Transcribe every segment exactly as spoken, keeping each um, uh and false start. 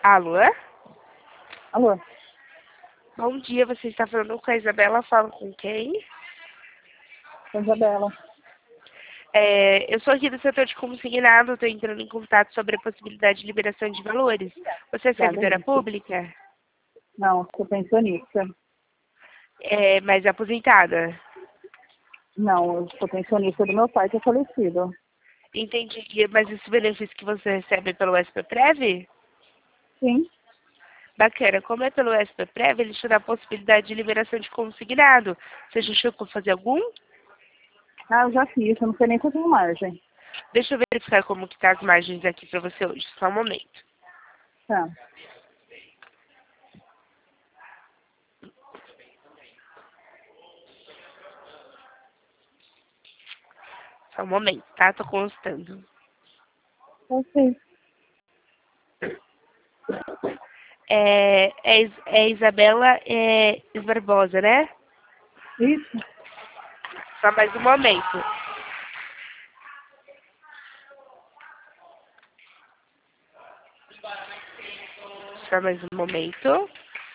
Alô? Alô? Bom dia, você está falando com a Isabela, falo com quem? Com a Isabela. É, eu sou aqui do setor de consignado, estou entrando em contato sobre a possibilidade de liberação de valores. Você é servidora isso. pública? Não, sou pensionista. É, mas aposentada? Não, eu sou pensionista do meu pai que é falecido. Entendi, mas esse benefício que você recebe pelo S P Prev? Sim. Bacana, como é pelo S P Prev, ele te dá a possibilidade de liberação de consignado. Você já chegou a fazer algum? Ah, eu já fiz, eu não sei nem se eu tenho margem. Deixa eu verificar como que tá as margens aqui para você hoje, só um momento. Tá. Só um momento, tá? Tô constando. Ok. É, é, Is- é Isabela é, Barbosa, né? Isso? Só mais um momento. Só mais um momento.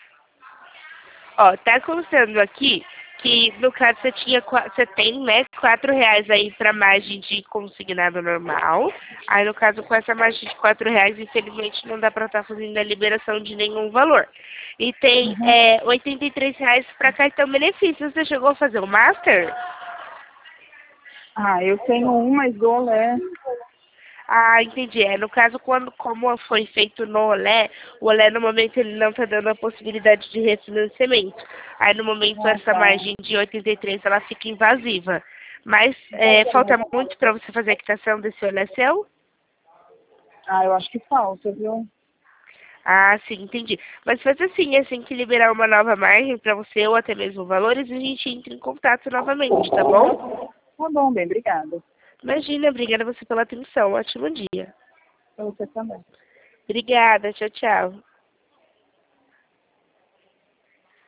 Ó, tá constando aqui que, no caso, você tinha, qua- você tem, né, quatro reais aí para margem de consignado normal. Aí, no caso, com essa margem de quatro reais, infelizmente, não dá para estar fazendo a liberação de nenhum valor. E tem Uhum. é, oitenta e três reais para cartão benefício. Você chegou a fazer o Master? Ah, eu tenho um, mas do Olé. Ah, entendi. É, no caso, quando, como foi feito no Olé, o Olé, no momento, ele não está dando a possibilidade de refinanciamento. Aí, no momento, Ah, essa tá. margem de oitenta e três, ela fica invasiva. Mas é, falta muito para você fazer a quitação desse Olé seu? Ah, eu acho que falta, viu? Ah, sim, entendi. Mas faz assim, assim que liberar uma nova margem para você, ou até mesmo valores, a gente entra em contato novamente, tá bom? Tá bom, bem, obrigada. Imagina, obrigada a você pela atenção. Ótimo dia. Pra você também. Obrigada, tchau, tchau.